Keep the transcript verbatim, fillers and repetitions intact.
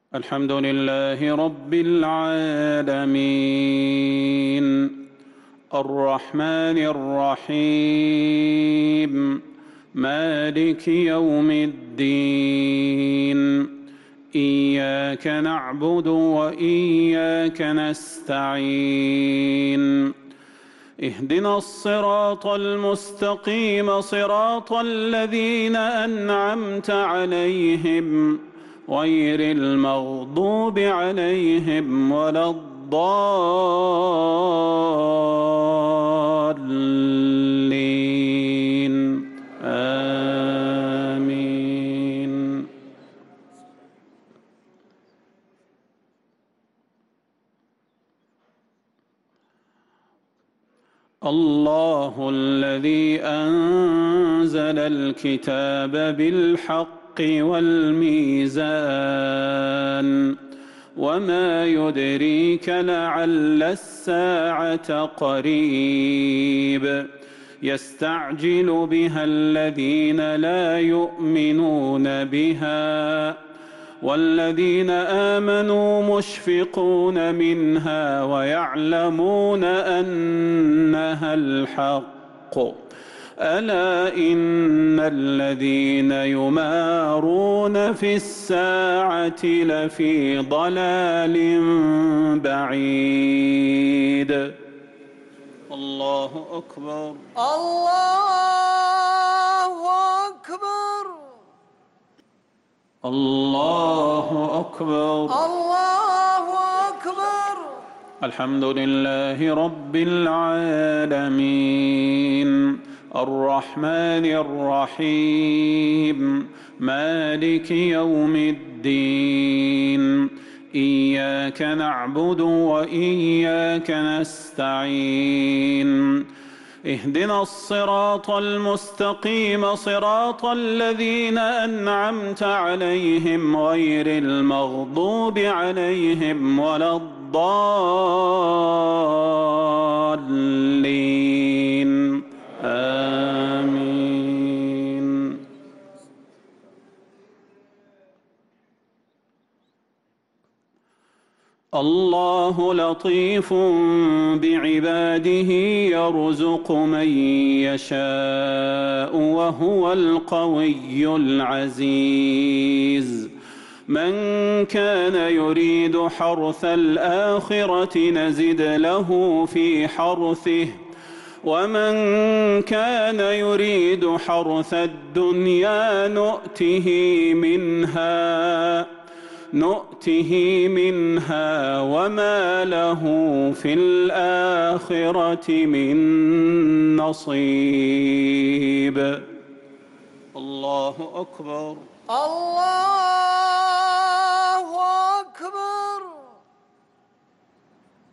الحمد لله رب العالمين الرحمن الرحيم مالك يوم الدين إياك نعبد وإياك نستعين اهدنا الصراط المستقيم صراط الذين أنعمت عليهم غير المغضوب عليهم ولا الضالين آمين. الله الذي أنزل الكتاب بالحق والميزان وما يدريك لعل الساعة قريب يستعجل بها الذين لا يؤمنون بها والذين آمنوا مشفقون منها ويعلمون أنها الحق ألا إن الذين يمارون في الساعة لفي ضلال بعيد. الله أكبر الله أكبر الله أكبر الله أكبر. الحمد لله رب العالمين الرحمن الرحيم مالك يوم الدين إياك نعبد وإياك نستعين اهدنا الصراط المستقيم صراط الذين أنعمت عليهم غير المغضوب عليهم ولا الضالين آمين. الله لطيف بعباده يرزق من يشاء وهو القوي العزيز. من كان يريد حرث الآخرة نزد له في حرثه ومن كان يريد حرث الدنيا نؤته منها نؤته منها وما له في الآخرة من نصيب. الله أكبر الله